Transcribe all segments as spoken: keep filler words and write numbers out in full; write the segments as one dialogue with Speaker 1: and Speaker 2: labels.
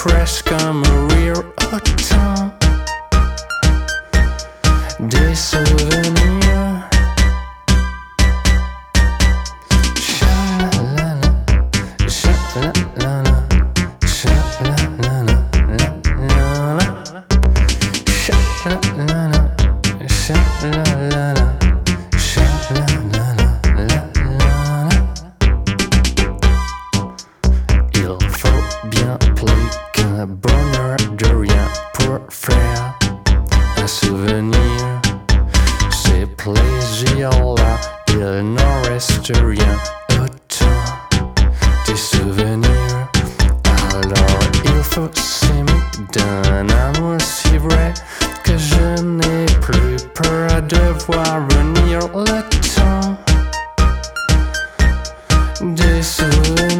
Speaker 1: presque un mourir autant. Des souvenirs. Cha-la-la-la, cha-la-la-la, cha-la-la-la, la-la-la. Cha-la-la-la, cha-la-la-la, cha-la-la-la, la-la-la. Il faut bien plus qu'un bonheur de rien pour faire un souvenir. Ces plaisirs-là, il n'en reste rien autant des souvenirs. Alors il faut s'aimer d'un amour si vrai que je n'ai plus peur de voir venir le temps des souvenirs.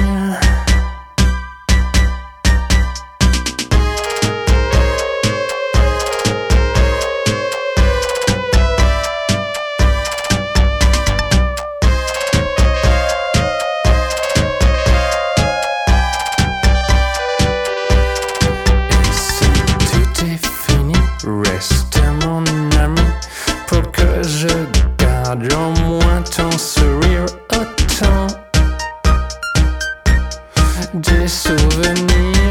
Speaker 1: Reste mon ami pour que je garde au moins ton sourire autant des souvenirs.